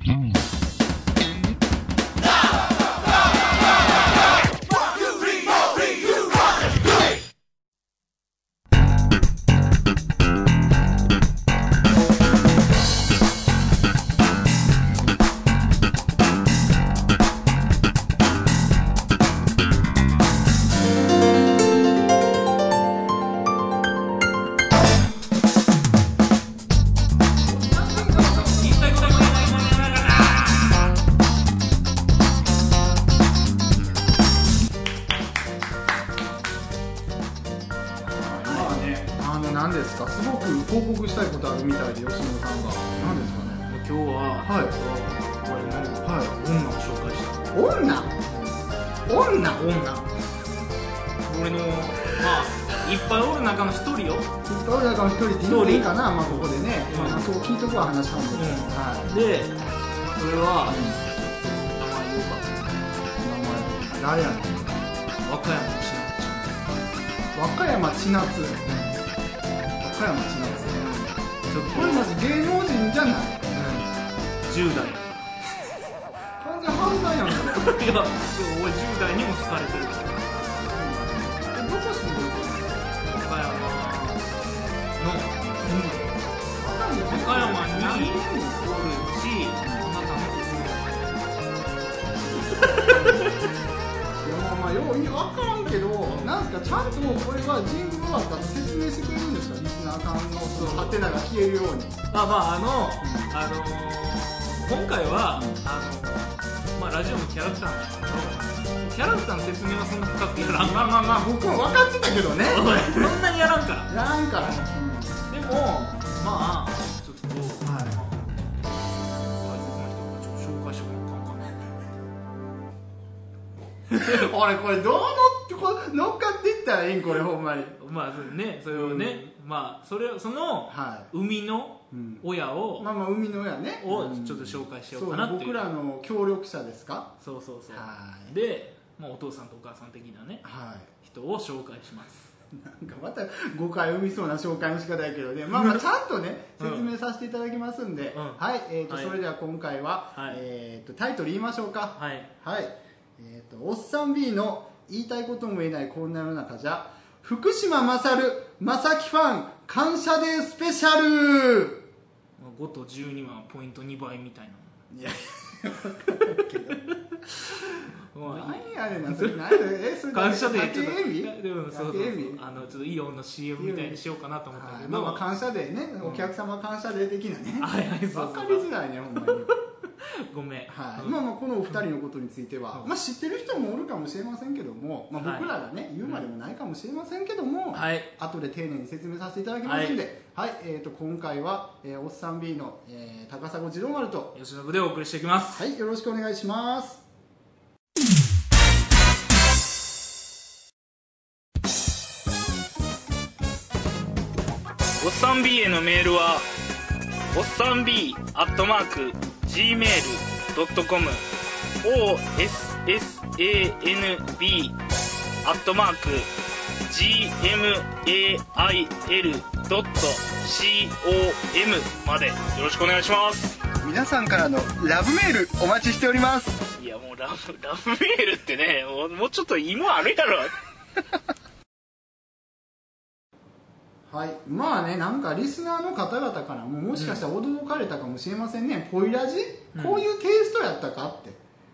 何ですか、すごく報告したいことあるみたいで、吉野さんが。何ですかね。 今日は、 はい、 俺の、 はい、 女を紹介した。 女俺の、まあ、いっぱいおる中の一人よ。 いっぱいおる中の一人って言っていいかな、まあ、ここでね、まあ、そう聞いとくわ、話半分。 はい。で、それは、 名前言うか。誰やねん。 和歌山千夏。これまず芸能人じゃない。 10代。 完全犯罪やん。いや、 俺10代にも好かれてる。 どこ住んでるの？ 和歌山におるし、あなたのまあよう分からんけど、なんかちゃんとこれは人物だったら説明してくれるんですか、リスナーさんのハテナが消えるように。 今回は、ラジオのキャラクターなんですけど、キャラクターの説明はそんな深くやらん。 まあ僕も分かってたけどね。 そんなにやらんから。 でもまあちょっとはい、 大切な人を紹介しようか俺これどう乗っかっていったらいいん、これほんまに。 まあね、それをね、まあその生みの親を、 まあ生みの親ねをちょっと紹介しようかなっていう。 僕らの協力者ですか。 そう。 はい。 で、お父さんとお母さん的なね、人を紹介します。 なんかまた誤解を生みそうな紹介の仕方やけどね、まあちゃんとね説明させていただきますんで、はい、それでは今回は、タイトル言いましょうか。はい、おっさん B の言いたいことも言えないこんな世の中じゃ、福島勝正樹ファン感謝デースペシャル。 5と12はポイント2倍みたいな。 いや何やねんな、それ感謝デーちょっとイオンの CM みたいにしようかなと思ったけど、 まあ感謝デーね、お客様感謝デー的なね。分かりづらいね、ほんまに。 ごめん。 まあこのお二人のことについては、まあ知ってる人もおるかもしれませんけども、まあ僕らがね言うまでもないかもしれませんけども、後で丁寧に説明させていただきますんで、今回はおっさん B の高砂次郎丸と吉信でお送りしていきます。 はい、よろしくお願いします。 おっさん B へのメールはおっさん B@gmail.com ossanb@gmail.com までよろしくお願いします。 皆さんからのラブメールお待ちしております。 いやもうラブメールってね、もうちょっと芋あるやろ。 はい、まあね、なんかリスナーの方々からもしかしたら驚かれたかもしれませんね、ポイラジ、こういうテイストやったかって。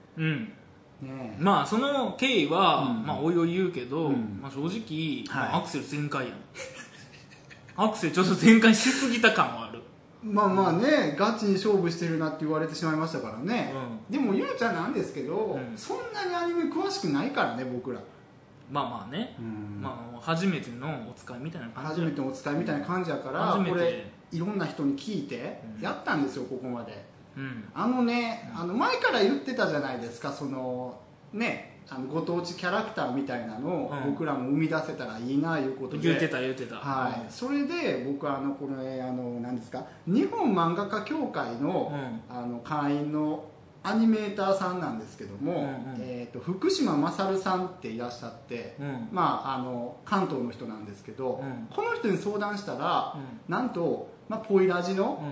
まあその経緯は、まあおいおい言うけど、まあ、正直、アクセル全開やん。アクセルちょっと全開しすぎた感はある。 まあね、ガチに勝負してるなって言われてしまいましたからね、でもゆうちゃんなんですけど、そんなにアニメ詳しくないからね、僕ら。 まあね、まあ初めてのお使いみたいな感じ。 初めてのお使いみたいな感じやから、これいろんな人に聞いてやったんですよ、ここまで。前から言ってたじゃないですか、そのね、ご当地キャラクターみたいなのを僕らも生み出せたらいいないうことで言ってた、 はい、それで僕これ何ですか、日本漫画家協会の会員のアニメーターさんなんですけども、福島勝さんっていらっしゃって、まあ関東の人なんですけど、この人に相談したら、なんと、ポイラジの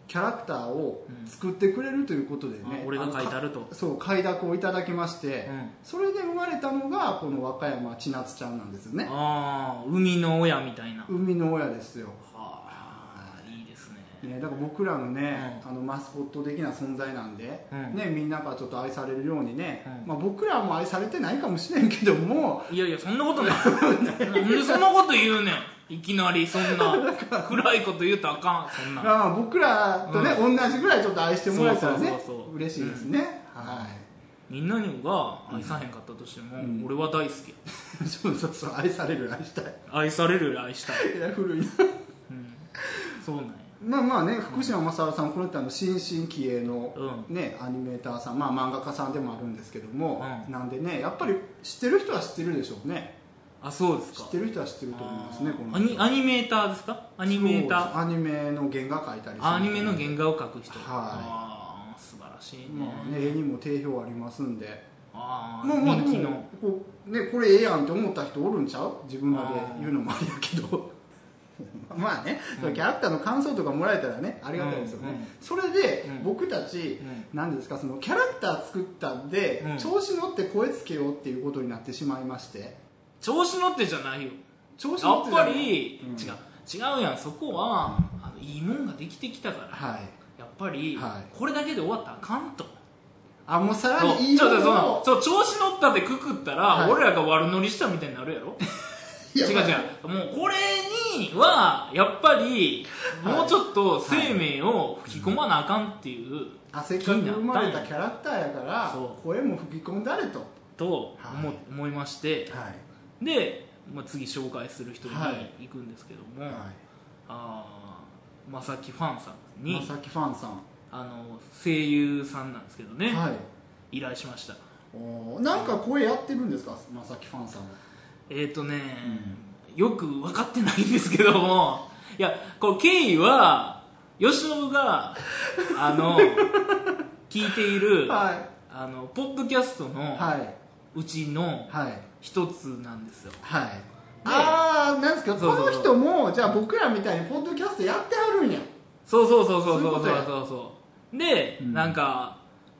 キャラクターを作ってくれるということでね、 俺が書いてあるとそう快諾をいただきまして、それで生まれたのがこの和歌山千夏ちゃんなんですよね。 ああ、生みの親みたいな。 生みの親ですよ。 いいですね。 だから僕らのね、マスコット的な存在なんで、ね、みんなからちょっと愛されるようにね、僕らも愛されてないかもしれんけども、 いやいやそんなことないなんでそんなこと言うねん、いきなりそんな暗いこと言うとあかん。そんな僕らとね、同じぐらいちょっと愛してもらえたらね、嬉しいですね。 みんなにが愛さへんかったとしても、俺は大好きや。 そう愛される愛したい。 愛される愛したい。 いや古いな。 そうなんや。 まあね、福島正さん、この人新進気鋭の、ね、アニメーターさん、漫画家さんでもあるんですけども、なんでね、やっぱり知ってる人は知ってるでしょうね。 あ、そうですか。 知ってる人は知ってると思いますね。 アニメーターですか？アニメーター。 アニメの原画描いたりする。 アニメの原画を描く人。 素晴らしいね。 絵にも定評ありますんで。 人気のこれええやんって思った人おるんちゃう？自分らで言うのもありやけど。まあね、キャラクターの感想とかもらえたらね、ありがたいですよね。それで僕たち何ですか、そのキャラクター作ったんで調子乗って声つけようっていうことになってしまいまして。 調子乗ってじゃないよ。やっぱり違うやん。そこはいいもんができてきたから、やっぱりこれだけで終わったらあかんと。 もうさらにいいものを調子乗ったでくくったら、俺らが悪乗りしたみたいになるやろ。違うもうこれにはやっぱりもうちょっと生命を吹き込まなあかんっていうせっかく生まれたキャラクターやから声も吹き込んだれと思いまして、で、次紹介する人に行くんですけども、まさきファンさんに、声優さんなんですけどね、依頼しました。 なんか声やってるんですか、まさきファンさんは。 よく分かってないんですけども、いや、こう経緯は吉信が聞いている、ポッドキャストのうちの一つなんですよ。 なんですか、この人もじゃあ僕らみたいにポッドキャストやってはるんや。 そうで、なんか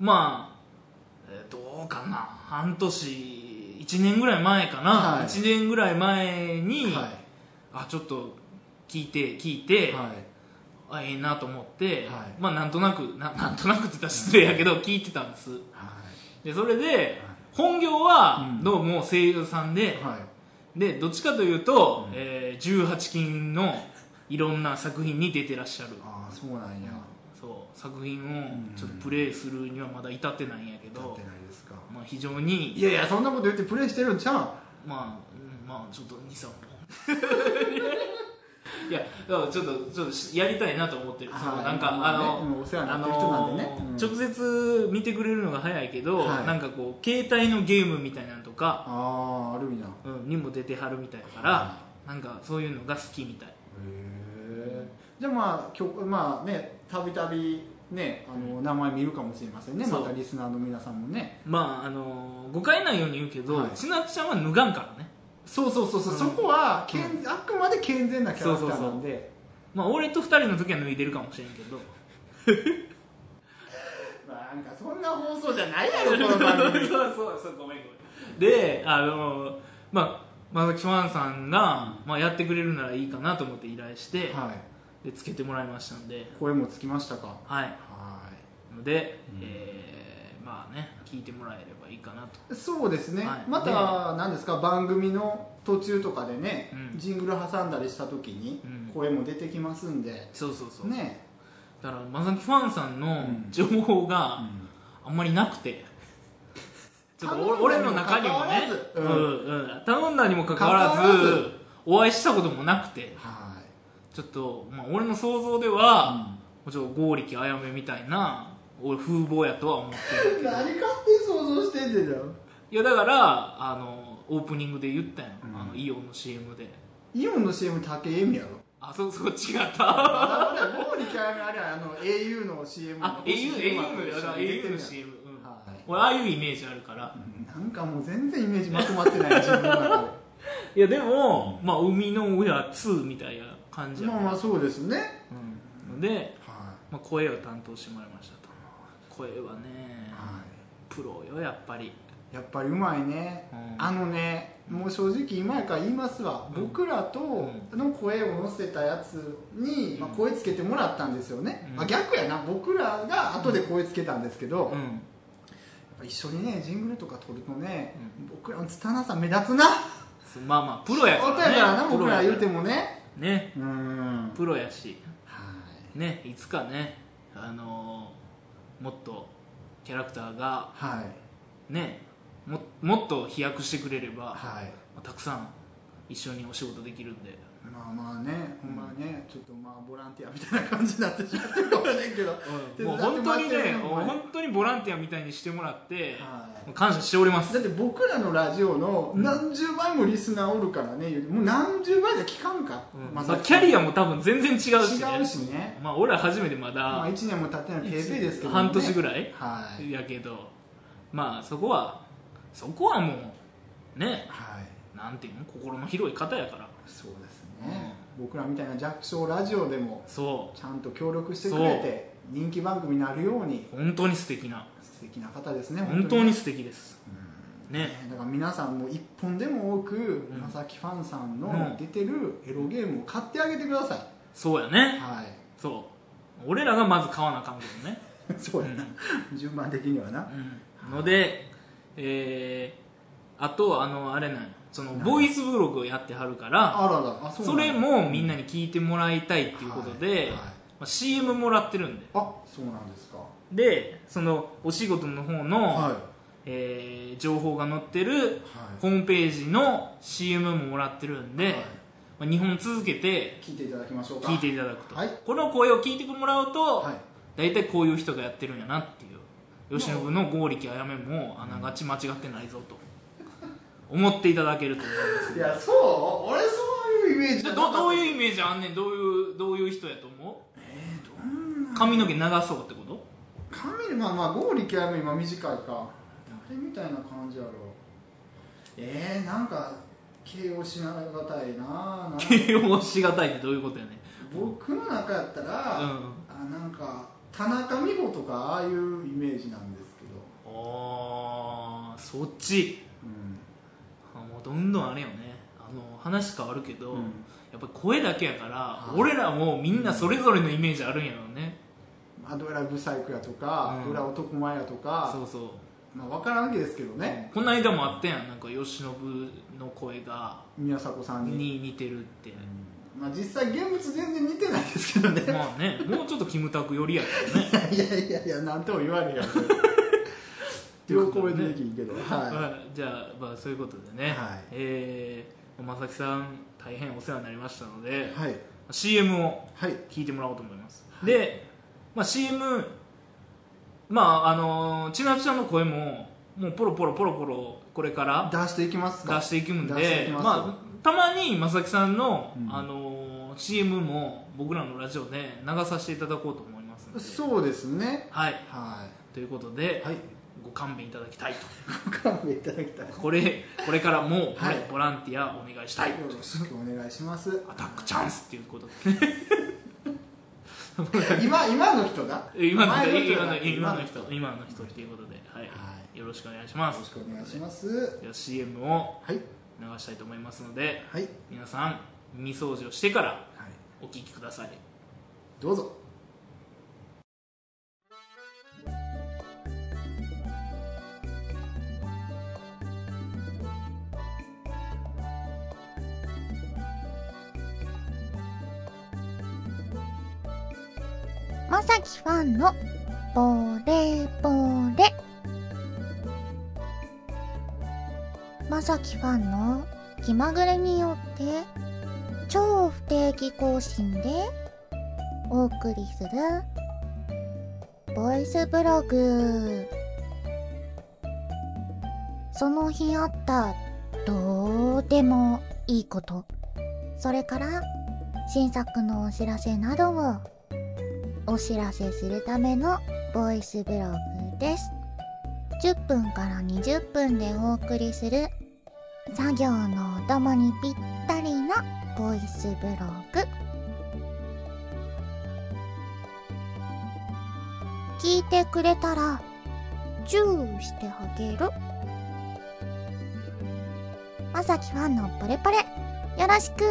どうかな、半年1年ぐらい前かな、1年ぐらい前に、ちょっと聞いて、ええなと思って、なんとなくって言ったら失礼やけど聞いてたんです。でそれで本業はどうも声優さんで、どっちかというと、18禁のいろんな作品に出てらっしゃる。 そうなんや。 作品をちょっとプレイするにはまだ至ってないんやけど、非常にいやそんなこと言ってプレイしてるんちゃう。 ちょっと 2,3 本いやだからちょっとやりたいなと思ってる。なんかお世話になってる人なんでね、 直接見てくれるのが早いけど、なんかこう携帯のゲームみたいなのとかあるんや、 にも出てはるみたいだから、なんかそういうのが好きみたい。 じゃあたびたびね、名前見るかもしれませんね。またリスナーの皆さんもね、 誤解ないように言うけど、ちなつちゃんは脱がんからね。 そこはあくまで健全なキャラクターなんで、 俺と2人の時は脱いでるかもしれんけどなんかそんな放送じゃないやろこの番組そうごめんでまさきファンさんが、やってくれるならいいかなと思って依頼して、でつけてもらいましたんで。 声もつきましたか。 ので、聞いてもらえればいいかなと。 そうですね、また何ですか、番組の途中とかでね、ジングル挟んだりした時に声も出てきますんで、 そうね、 だからまさきファンさんの情報があんまりなくて、ちょっと俺の中にもね、頼んだにもかかわらずお会いしたこともなくて、ちょっと俺の想像ではちょっと剛力あやめみたいな俺風貌やとは思ってる。 何勝手に想像してんねんじゃん。 いやだからオープニングで言ったやん、イオンの CM で。 イオンの CM 竹恵美やろ。 そう違った。 剛力あやめあれはau の CM の au の CM、俺ああいうイメージあるから、 なんかもう全然イメージまとまってない自分の中で。 いやでも生みの親2みたいな感じや。 そうですね。 でまあ、声を担当してもらいましたと。声はね、プロよやっぱりうまいね、もう正直今やから言いますわ、僕らとの声を乗せたやつに、声つけてもらったんですよね、逆やな、僕らが後で声つけたんですけど、やっぱ一緒にねジングルとか撮るとね、僕らの拙さ目立つな。 まあプロやからね、 僕ら言うてもね、 プロやし、ね、いつかね、もっとキャラクターが、ね、もっと飛躍してくれれば、たくさん一緒にお仕事できるんで、 まあね、ほんまね、ちょっとボランティアみたいな感じになってしまってるかもしれんけど、 もう本当にね、本当にボランティアみたいにしてもらって、感謝しております。 だって僕らのラジオの何十倍もリスナーおるからね、もう何十倍じゃ聞かんか、 キャリアも多分全然違うしね、 俺ら初めてまだ 1年も経ってないペーペーですけど、 半年ぐらいやけど、そこはもうね、なんていうの、心の広い方やから。 そうですね、僕らみたいな弱小ラジオでもちゃんと協力してくれて人気番組になるように、 本当に素敵な方ですね。 本当に素敵です、ね。 だから皆さんも一本でも多くまさきファンさんの出てるエロゲームを買ってあげてください。 そうやね、そう俺らがまず買わなあかんけどねそうやな、順番的にはな、 ので、あとあれなんや、そのボイスブログをやってはるから、それもみんなに聞いてもらいたいっていうことで、CM もらってるんで。 そうなんですか。 でそのお仕事の方の、情報が載ってるホームページの CM ももらってるんで、2本続けて聞いていただきましょうか。 聞いていただくと、この声を聞いてもらうと、大体こういう人がやってるんやなっていう、吉信の剛力あやめもあながち間違ってないぞと思っていただけると思います。 いや、俺そういうイメージどういうイメージあんねん。どういう人やと思う？髪の毛長そうってこと？ 剛力あやめ今短いか、誰みたいな感じやろ。なんか形容しがたいな。 形容しがたいってどういうことやねん。 僕の中やったら、なんか田中美穂とかああいうイメージなんですけど。 そっち、もうどんどんあれよね、話変わるけど、やっぱ声だけやから、俺らもみんなそれぞれのイメージあるんやろうね。 どうやらブサイクやとか、どうやら男前やとか、分からんわけですけどね。 この間もあったやん、なんか吉信の声が宮迫さんに似てるって、 実際現物全然似てないですけどね。 もうちょっとキムタク寄りやけどねいやなんとも言われへんやん両声できんけど、 じゃあ、そういうことでね、まさきさん大変お世話になりましたので、CM を聞いてもらおうと思います。で、CM、ちなつちゃんの声ももうポロポロこれから出していきますか。 出していくんで、たまにまさきさんの、CM も僕らのラジオで流させていただこうと思いますので。 そうですね。 ということで、ご勘弁いただきたいと。 ご勘弁いただきたい。 これからも、ボランティアお願いしたい。よろしくお願いします。 アタックチャンスっていうことでね今の人だ。 今の人っていうことで、よろしくお願いします。 よろしくお願いします。 では CM を流したいと思いますので、皆さん耳掃除をしてからお聞きください。 どうぞ。 まさきファンのボレボレ。まさきファンの気まぐれによって超不定期更新でお送りするボイスブログ。その日あったどうでもいいこと、それから新作のお知らせなどをお知らせするためのボイスブログです。10分から20分でお送りする作業のお供にぴったりなボイスブログ。 聞いてくれたらチューしてあげる。まさきファンのポレポレよろしく。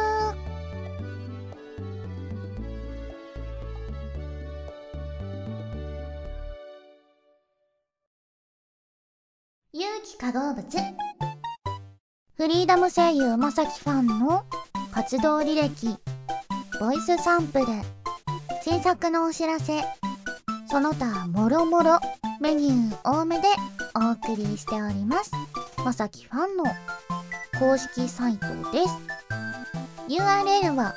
有機化合物。フリーダム声優まさきファンの活動履歴、ボイスサンプル、新作のお知らせ、その他もろもろメニュー多めでお送りしております。まさきファンの公式サイトです。 URL は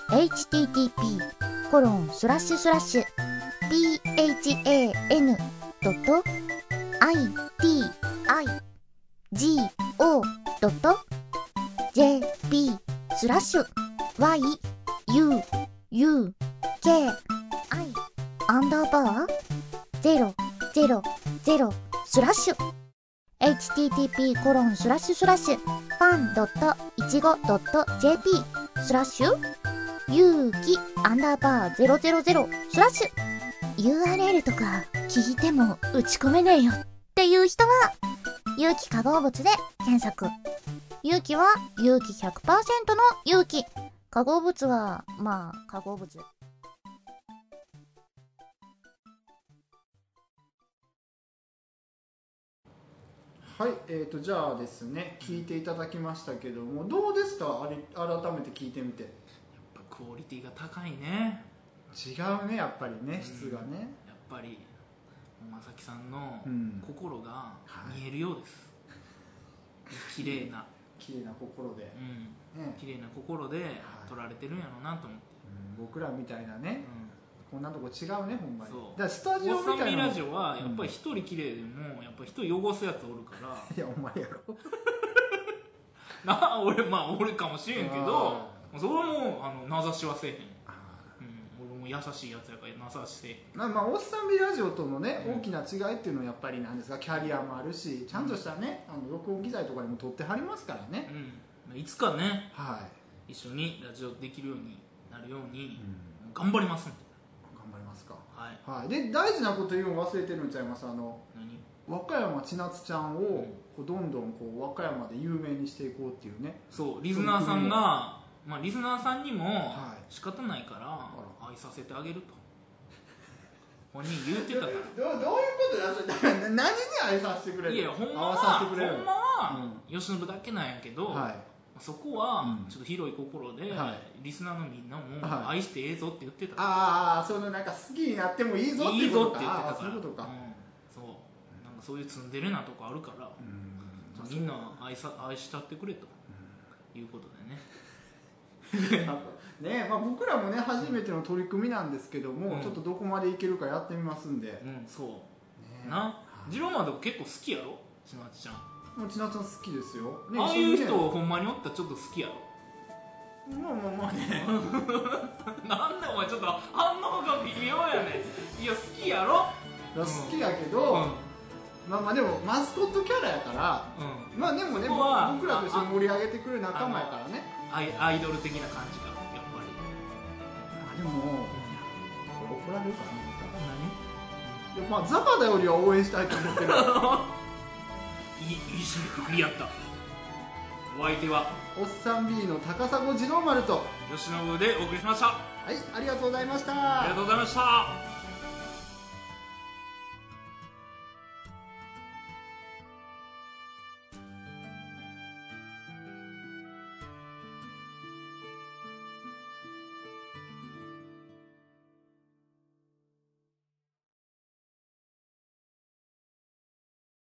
http://bit.ly/u-k-i_fan.1.000/URL とか聞いても打ち込めねえよっていう人は有機化合物で検索。有機は有機 100% の有機、化合物はまあ化合物。 はい、じゃあですね、聞いていただきましたけども、どうですか、改めて聞いてみて。やっぱクオリティが高いね。 違うね、やっぱりね、質がね。 やっぱりまさきさんの心が見えるようです。綺麗な心で、 綺麗な心で撮られてるんやろうなと思って。 僕らみたいなね、こんなとこ違うね、ほんまに。だからスタジオみたいな。 おっさんみラジオはやっぱり一人綺麗でもやっぱり人汚すやつおるから。 いや、お前やろ。 俺かもしれんけど、それはもう名指しはせえへん。俺も優しいやつやから名指しせえへん。 おっさんみラジオとのね、大きな違いっていうのはやっぱりなんですが、キャリアもあるし、ちゃんとしたね、録音機材とかでも撮ってはりますからね。 いつかね、一緒にラジオできるようになるように頑張りますんで。 頑張りますか。 はい。 で、大事なこと言うの忘れてるんちゃいます？和歌山千夏ちゃんをどんどん和歌山で有名にしていこうっていうね。 そう、リスナーさんが、リスナーさんにも仕方ないから愛させてあげると本人言ってたから。 どういうことだそれ。何に愛させてくれる？ いや、ほんまは吉信だけなんやけど、そこはちょっと広い心でリスナーのみんなも愛してええぞって言ってた。 そのなんか好きになってもいいぞって言ってたから。 そういうことか。 そういうツンデレなとこあるから、みんな愛したってくれということでね。 ね、僕らもね初めての取り組みなんですけども、ちょっとどこまでいけるかやってみますんで。 そうな。ジローマド結構好きやろ、ちなちゃん。 ちなちゃん好きですよ。 ああいう人ほんまにおったらちょっと好きやろ。 まあね。 なんでお前ちょっと反応が微妙やねん。いや好きやろ。 好きやけど、でもマスコットキャラやから、でもね、僕らと一緒に盛り上げてくれる仲間やからね。 アイドル的な感じがやっぱり。 でもこれ怒られるかな。ザバダよりは応援したいと思ってる。 いい締めくくりやった。お相手はおっさん B の高砂次郎丸と吉信でお送りしました。 はい、ありがとうございました。 ありがとうございました。